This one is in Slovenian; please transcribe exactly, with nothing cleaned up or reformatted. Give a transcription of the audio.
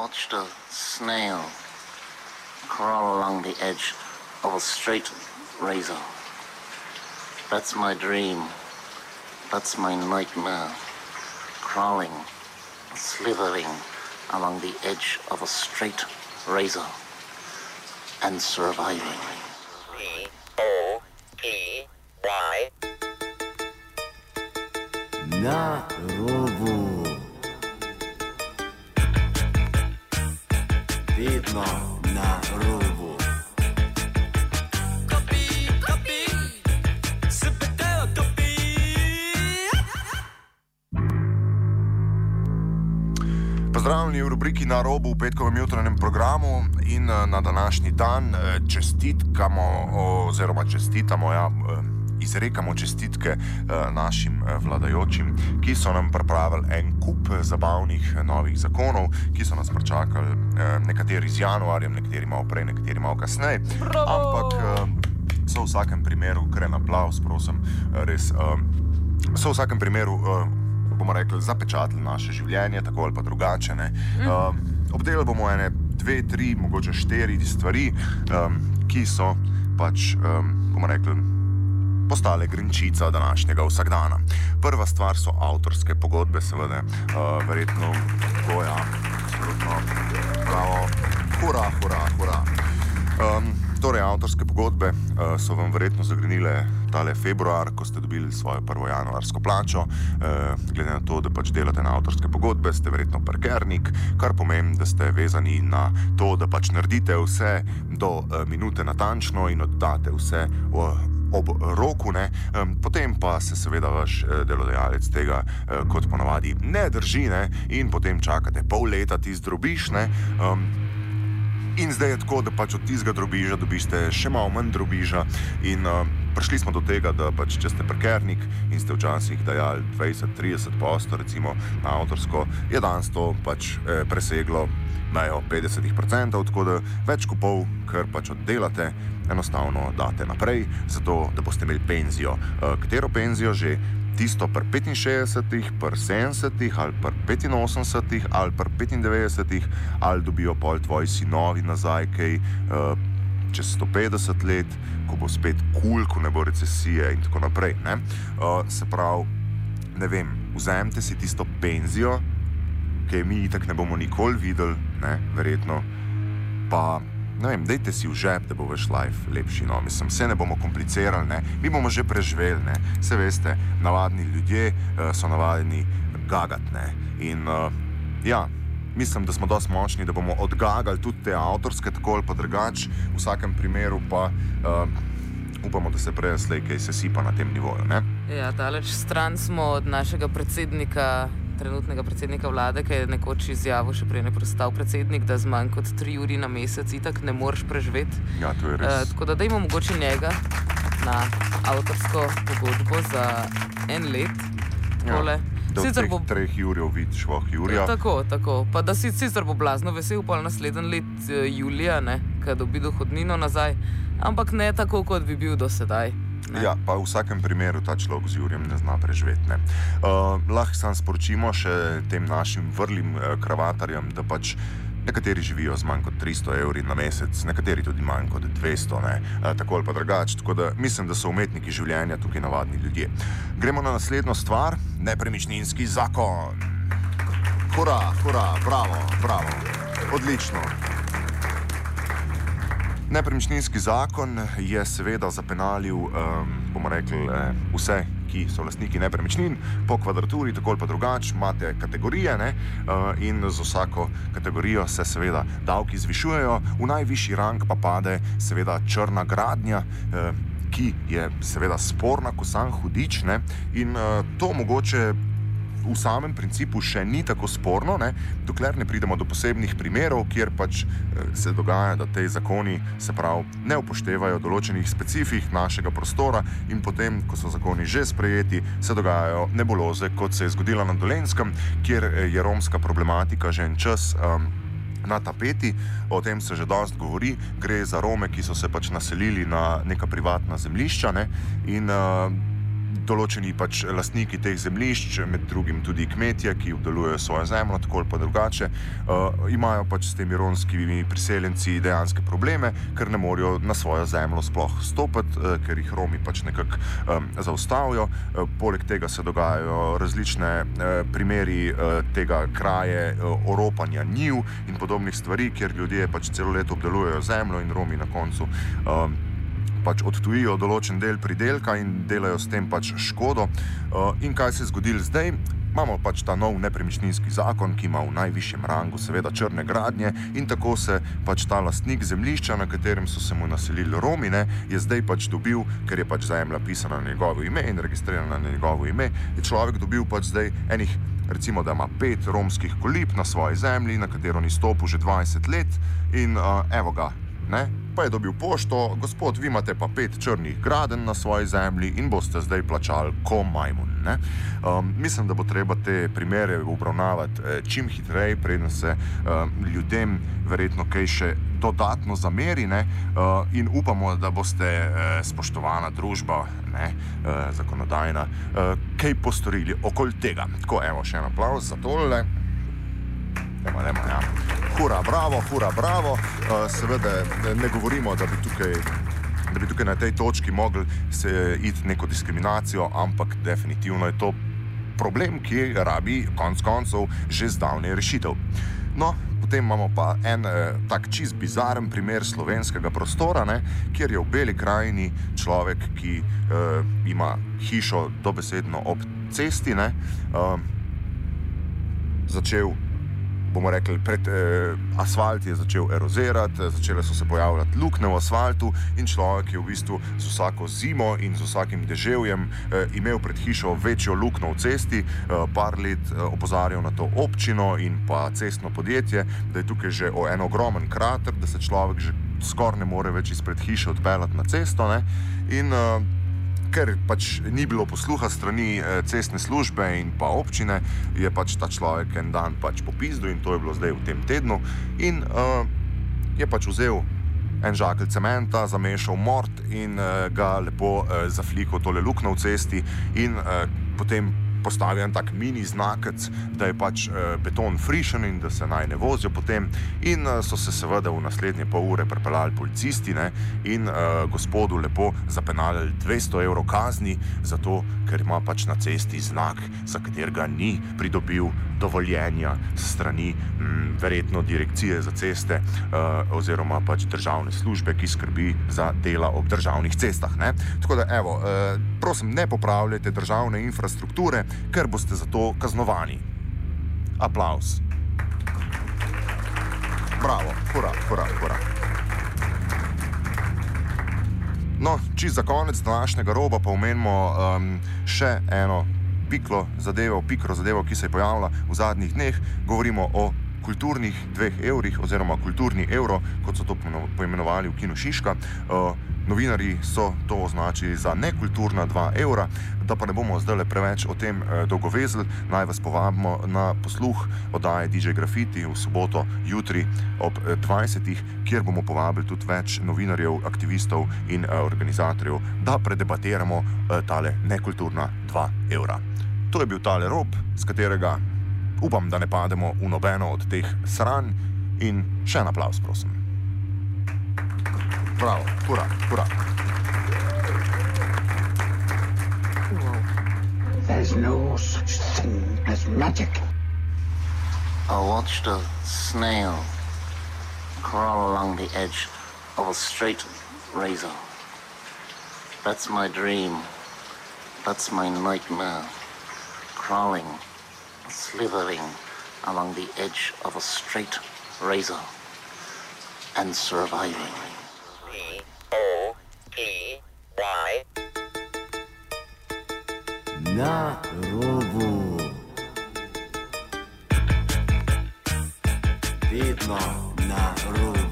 watched a snail crawl along the edge of a straight razor. That's my dream. That's my nightmare. Crawling, slithering along the edge of a straight razor and surviving. E O E Y. Na robu. Vedno na robu. Kopi, kopi, super kopi. Pozdravljeni v rubriki Na robu v petkovem jutranjem programu in na današnji dan čestitkamo oziroma čestitamo, ja, izrekamo čestitke našim vladajočim, ki so nam pripravili en kup zabavnih novih zakonov, ki so nas pričakali, nekateri z januarjem, nekateri malo prej, nekateri malo kasneje, ampak so v vsakem primeru, kren aplavz, prosim, res, so v vsakem primeru, bomo rekli, zapečatili naše življenje, tako ali pa drugače, ne. Uh, obdelali bomo ene dve, tri, mogoče štiri stvari, um, ki so pač, um, bomo rekli, postale grenčica današnjega vsakdana. Prva stvar so avtorske pogodbe, seveda, uh, verjetno, goja, absolutno, bravo, hura, hura, hura. Um, Torej, avtorske pogodbe uh, so vam verjetno zagrenile tale februar, ko ste dobili svojo prvo januarsko plačo. Uh, glede na to, da pač delate na avtorske pogodbe, ste verjetno parkernik, kar pomeni, da ste vezani na to, da pač naredite vse do uh, minute natančno in oddate vse uh, ob roku, ne. Um, potem pa se seveda vaš uh, delodajalec tega uh, kot ponavadi ne drži, ne, in potem čakate pol leta tisti drobiž, ne. Um, In zdaj je tako, da pač od tistega drobiža dobiste še malo manj drobiža in uh, prišli smo do tega, da pač če ste parkernik in ste včasih dajali dvajset do trideset posto recimo na avtorsko, je danes to pač eh, preseglo mejo petdeset procentov, tako da več kot pol, kar pač oddelate, enostavno date naprej, zato da boste imeli penzijo. Uh, katero penzijo že? Tisto pri petinšestdesetih, pri sedemdesetih, ali pri petinosemdesetih, ali pri petindevetdesetih, ali dobijo pol tvoji sinovi nazaj, kaj uh, čez sto petdeset let, ko bo spet kul, ko ne bo recesije in tako naprej, ne. Uh, se pravi, ne vem, vzemite si tisto penzijo, ki mi itak ne bomo nikoli videli, ne, verjetno, pa ne vem, dejte si v žep, da bo vaš life lepši, no, mislim, vse ne bomo komplicirali, ne, mi bomo že preživeli, ne, vse veste, navadni ljudje uh, so navadni gagat, ne, in uh, ja, mislim, da smo dosti močni, da bomo odgagali tudi te avtorske, tako ali pa drugač, v vsakem primeru pa uh, upamo, da se prej slej kaj se sipa na tem nivoju, ne. Ja, daleč stran smo od našega predsednika, trenutnega predsednika vlade, ki je nekoč izjavil, še prej ne postal predsednik, da z manj kot tri uri na mesec itak ne moreš preživeti. Ja, to je res. Uh, tako da dajmo mogoče njega na avtorsko pogodbo za en let. Tole. Ja, da od sicer teh bo treh jurjev vidiš voh jurja. Tako, tako. Pa da si sicer bo blazno vesel pol naslednji let uh, julija, ne, kad dobi dohodnino nazaj, ampak ne tako, kot bi bil do sedaj. Ne. Ja, pa v vsakem primeru ta človek z Jurjem ne zna preživeti, ne. Uh, lahko sam sporočimo še tem našim vrlim uh, kravatarjem, da pač nekateri živijo z manj kot tristo evri na mesec, nekateri tudi manj kot dvesto, ne, uh, tako ali pa drugač, tako da mislim, da so umetniki življenja tukaj navadni ljudje. Gremo na naslednjo stvar, nepremičninski zakon. Hura, hura, bravo, bravo, odlično. Nepremičninski zakon je seveda zapenalil, um, bomo rekli, eh, vse, ki so lastniki nepremičnin, po kvadraturi, tako ali pa drugač, imate kategorije, ne, uh, in z vsako kategorijo se seveda davki zvišujejo, v najvišji rang pa pade seveda črna gradnja, uh, ki je seveda sporna, ko sam hudič, ne, in uh, to mogoče v samem principu še ni tako sporno, ne, dokler ne pridemo do posebnih primerov, kjer pač se dogaja, da te zakoni, se pravi, ne upoštevajo določenih specifik našega prostora in potem, ko so zakoni že sprejeti, se dogajajo nebuloze, kot se je zgodila na Dolenjskem, kjer je romska problematika že en čas um, na tapeti, o tem se že dosti govori, gre za Rome, ki so se pač naselili na neka privatna zemljišča, ne, in uh, določeni pač lastniki teh zemljišč, med drugim tudi kmetje, ki obdelujejo svojo zemljo, tako ali pa drugače, uh, imajo pač s temi romskimi priseljenci dejanske probleme, ker ne morejo na svojo zemljo sploh stopiti, uh, ker jih Romi pač nekako um, zaustavijo. Uh, poleg tega se dogajajo različne uh, primeri uh, tega kraje uh, oropanja njiv in podobnih stvari, kjer ljudje pač celo leto obdelujejo zemljo in Romi na koncu um, pač odtujijo določen del pridelka in delajo s tem pač škodo. Uh, in kaj se je zgodilo zdaj? Imamo pač ta nov nepremičninski zakon, ki ima v najvišjem rangu seveda črne gradnje in tako se pač ta lastnik zemljišča, na katerem so se mu naselili Romi, ne, je zdaj pač dobil, ker je pač zemlja pisana na njegovo ime in registrirana na njegovo ime, je človek dobil pač zdaj enih, recimo, da ima pet romskih kolib na svoji zemlji, na katero ni stopil že dvajset let in uh, evo ga, ne, pa je dobil pošto, gospod, vi imate pa pet črnih gradenj na svoji zemlji in boste zdaj plačali ko majmun, ne. Um, mislim, da bo treba te primere obravnavati eh, čim hitreje, preden se um, ljudem verjetno kaj še dodatno zameri, ne, uh, in upamo, da boste eh, spoštovana družba, ne, eh, zakonodajna, eh, kaj postorili okoli tega. Tako, evo, še en aplavz za tole. Demo, demo, ja. Hura, bravo, hura, bravo. Uh, seveda ne govorimo, da bi tukaj, da bi tukaj na tej točki mogli se iti neko diskriminacijo, ampak definitivno je to problem, ki rabi konc koncev že zdavnaj rešitev. No, potem imamo pa en eh, tak čist bizaren primer slovenskega prostora, ne, kjer je v Beli krajini človek, ki eh, ima hišo dobesedno ob cesti, ne, eh, začel, bomo rekli, pred eh, asfalt je začel erozirati, začele so se pojavljati luknje v asfaltu in človek je v bistvu z vsako zimo in z vsakim deževjem eh, imel pred hišo večjo luknjo v cesti, eh, par let eh, opozarjal na to občino in pa cestno podjetje, da je tukaj že o en ogromen krater, da se človek že skoraj ne more več izpred hiše odpeljati na cesto, ne, in eh, ker pač ni bilo posluha strani eh, cestne službe in pa občine, je pač ta človek en dan pač popizdil in to je bilo zdaj v tem tednu in eh, je pač vzel en žakelj cementa, zamešal mort in eh, ga lepo eh, zaflikal tole luknjo v cesti in eh, potem postavil en tak mini znakec, da je pač eh, beton frišen in da se naj ne vozijo potem in eh, so se seveda v naslednje pol ure pripeljali policisti, ne, in eh, gospodu lepo zapenalili dvesto evrov kazni, zato ker ima pač na cesti znak, za katerega ni pridobil dovoljenja strani m, verjetno direkcije za ceste eh, oziroma pač državne službe, ki skrbi za dela ob državnih cestah, ne. Tako da evo, eh, prosim, ne popravljajte državne infrastrukture, ker boste za to kaznovani. Aplavz. Bravo, hura, hura, hura. No, čisto za konec današnjega roba pa omenimo um, še eno piklo zadevo, pikro zadevo, ki se je pojavila v zadnjih dneh. Govorimo o kulturnih dveh evrih oziroma kulturni evro, kot so to poimenovali v Kinu Šiška. Uh, novinarji so to označili za nekulturna dva evra, da pa ne bomo zdaj preveč o tem uh, dolgovezli, naj vas povabimo na posluh oddaje D J Grafiti v soboto jutri ob dvajsetih, kjer bomo povabili tudi več novinarjev, aktivistov in uh, organizatorjev, da predebatiramo uh, tale nekulturna dva evra. To je bil tale rob, z katerega upam, da ne pademo v nobeno od teh sranj in še en aplavz, prosim. Bravo, hura, hura. There's no such thing as magic. I watched a snail crawl along the edge of a straight razor. That's my dream. That's my nightmare. Crawling, slithering along the edge of a straight razor and surviving. P O P Y Na robu. Vedno na robu.